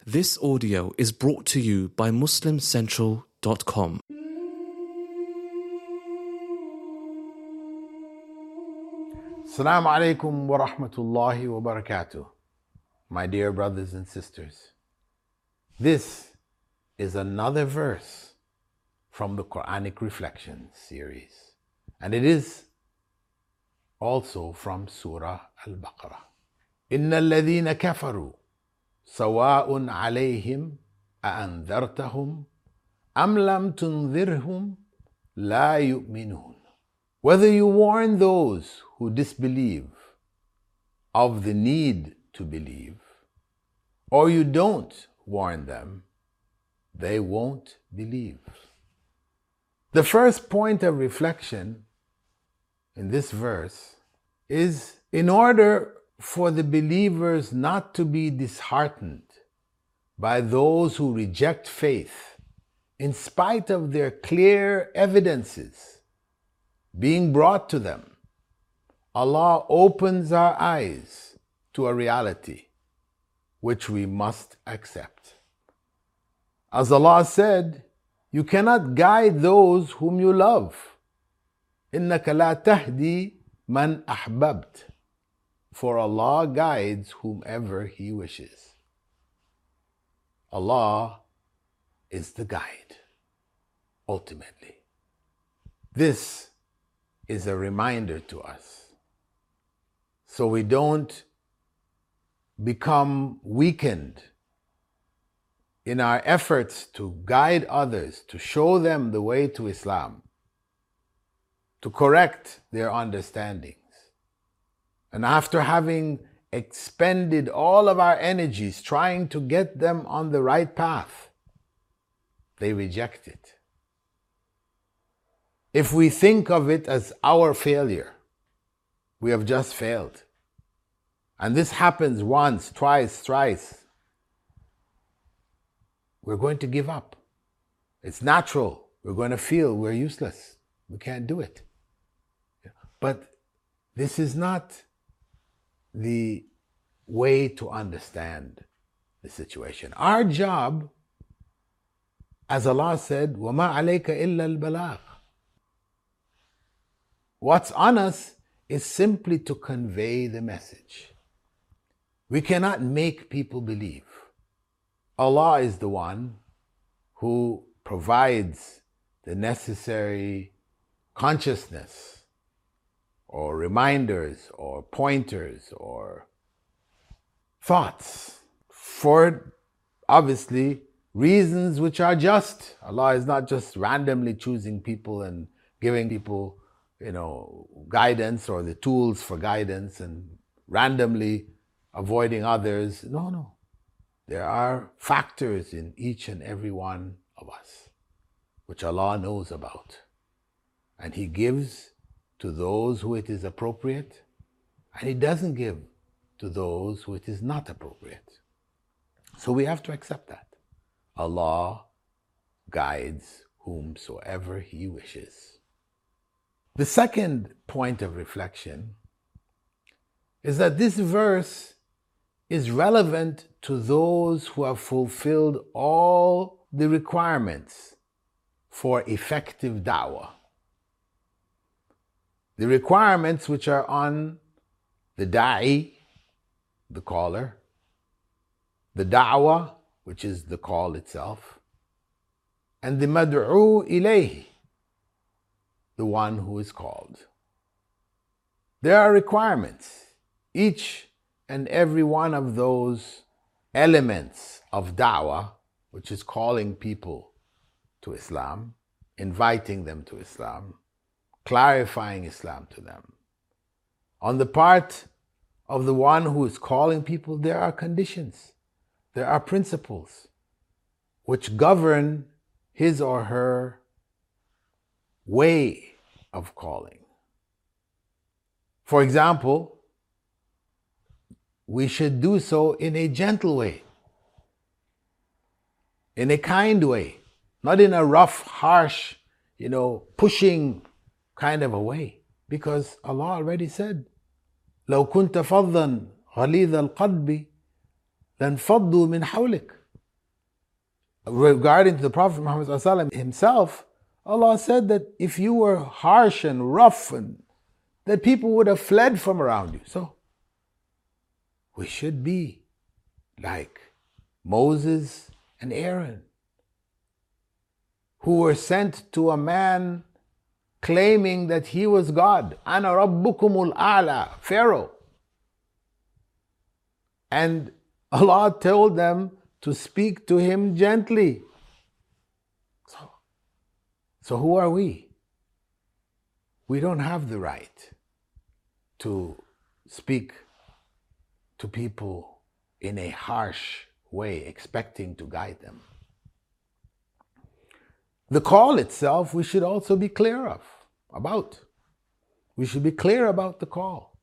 This audio is brought to you by MuslimCentral.com. Assalamu alaikum wa rahmatullahi wa barakatuh. My dear brothers and sisters, this is another verse from the Quranic Reflections series, and it is also from Surah Al-Baqarah. Inna alladhina kafaru sawa'un alayhim a'anzartahum am lam tunzirhum la yu'minun. Whether you warn those who disbelieve of the need to believe, or you don't warn them, they won't believe. The first point of reflection in this verse is, in order for the believers not to be disheartened by those who reject faith, in spite of their clear evidences being brought to them, Allah opens our eyes to a reality which we must accept. As Allah said, you cannot guide those whom you love. إِنَّكَ لَا تَهْدِي مَنْ أَحْبَبْتَ. For Allah guides whomever He wishes. Allah is the guide, ultimately. This is a reminder to us, so we don't become weakened in our efforts to guide others, to show them the way to Islam, to correct their understandings. And after having expended all of our energies trying to get them on the right path, they reject it. If we think of it as our failure, we have just failed. And this happens once, twice, thrice, we're going to give up. It's natural. We're going to feel we're useless. We can't do it. But this is not the way to understand the situation. Our job, as Allah said, وَمَا عَلَيْكَ إِلَّا الْبَلَاغِ. What's on us is simply to convey the message. We cannot make people believe. Allah is the one who provides the necessary consciousness or reminders or pointers or thoughts for, obviously, reasons which are just. Allah is not just randomly choosing people and giving people, guidance or the tools for guidance and randomly avoiding others. No. There are factors in each and every one of us which Allah knows about. And He gives to those who it is appropriate, and He doesn't give to those who it is not appropriate. So we have to accept that. Allah guides whomsoever He wishes. The second point of reflection is that this verse is relevant to those who have fulfilled all the requirements for effective da'wah. The requirements which are on the da'i, the caller, the da'wah, which is the call itself, and the mad'u ilayhi, the one who is called. There are requirements. Each and every one of those elements of da'wah, which is calling people to Islam, inviting them to Islam, clarifying Islam to them. On the part of the one who is calling people, there are conditions, there are principles which govern his or her way of calling. For example, we should do so in a gentle way, in a kind way, not in a rough, harsh, pushing kind of a way. Because Allah already said, لو كنت فظا غليظ القلب لانفضوا من حولك. Regarding to the Prophet Muhammad ﷺ himself, Allah said that if you were harsh and rough, and that people would have fled from around you. So we should be like Moses and Aaron, who were sent to a man claiming that he was God. Ana rabbukumul a'la, Pharaoh. And Allah told them to speak to him gently. So who are we? We don't have the right to speak to people in a harsh way, expecting to guide them. The call itself, we should also be clear about. We should be clear about the call.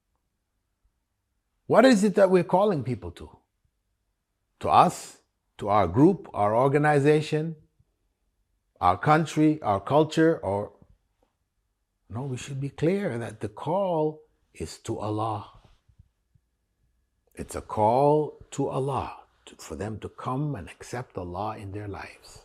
What is it that we're calling people to? To us, to our group, our organization, our country, our culture, or... No, we should be clear that the call is to Allah. It's a call to Allah, for them to come and accept Allah in their lives.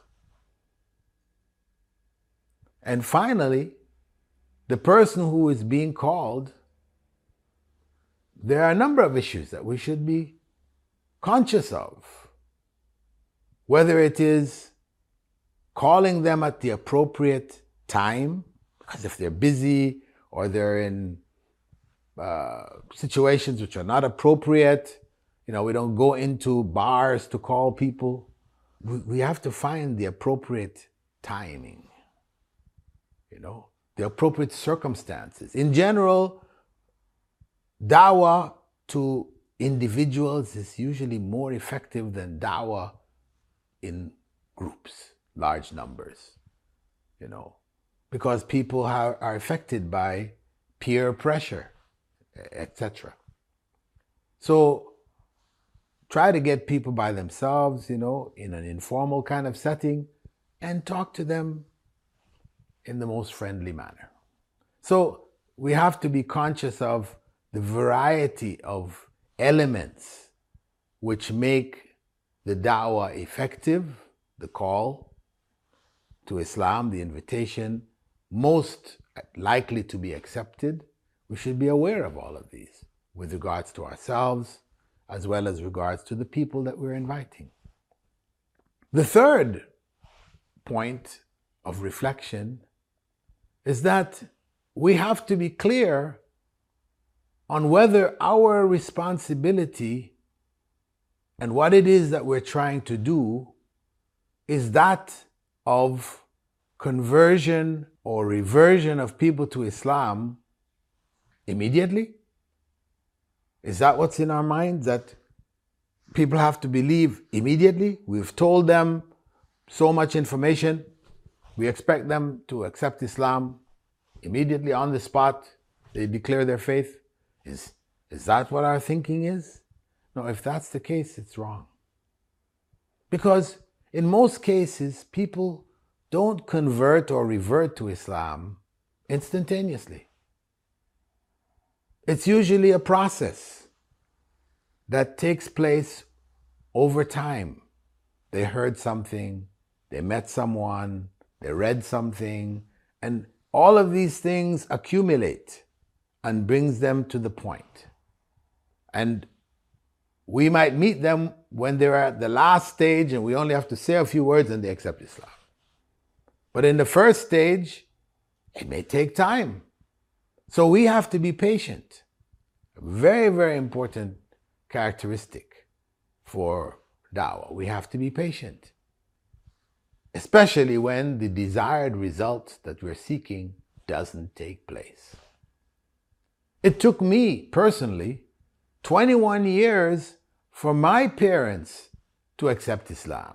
And finally, the person who is being called, there are a number of issues that we should be conscious of. Whether it is calling them at the appropriate time, because if they're busy or they're in situations which are not appropriate, we don't go into bars to call people. We have to find the appropriate timing, the appropriate circumstances. In general, da'wah to individuals is usually more effective than da'wah in groups, large numbers, because people are affected by peer pressure, etc. So try to get people by themselves, in an informal kind of setting, and talk to them in the most friendly manner. So we have to be conscious of the variety of elements which make the da'wah effective, the call to Islam, the invitation, most likely to be accepted. We should be aware of all of these with regards to ourselves as well as regards to the people that we're inviting. The third point of reflection is that we have to be clear on whether our responsibility and what it is that we're trying to do is that of conversion or reversion of people to Islam immediately. Is that what's in our minds, that people have to believe immediately? We've told them so much information. We expect them to accept Islam immediately on the spot. They declare their faith. Is that what our thinking is? No, if that's the case, it's wrong. Because in most cases, people don't convert or revert to Islam instantaneously. It's usually a process that takes place over time. They heard something, they met someone, they read something, and all of these things accumulate and brings them to the point. And we might meet them when they're at the last stage and we only have to say a few words and they accept Islam. But in the first stage, it may take time. So we have to be patient. A very, very important characteristic for da'wah. We have to be patient. Especially when the desired result that we're seeking doesn't take place. It took me personally 21 years for my parents to accept Islam.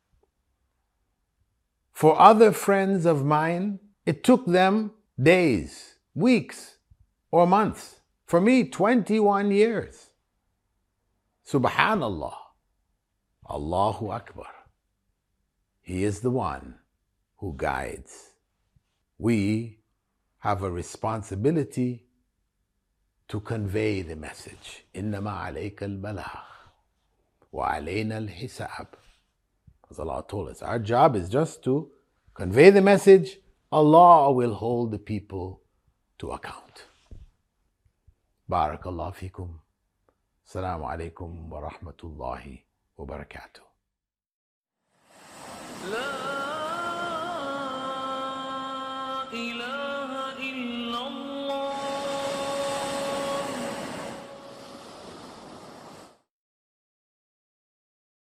For other friends of mine, it took them days, weeks, or months. For me, 21 years. Subhanallah. Allahu Akbar. He is the one who guides. We have a responsibility to convey the message. إِنَّمَا عَلَيْكَ الْبَلَاغُ وَعَلَيْنَا الْحِسَابُ. As Allah told us, our job is just to convey the message. Allah will hold the people to account. Barakallahu fikum. Assalamu alaikum wa rahmatullahi wa barakatuh.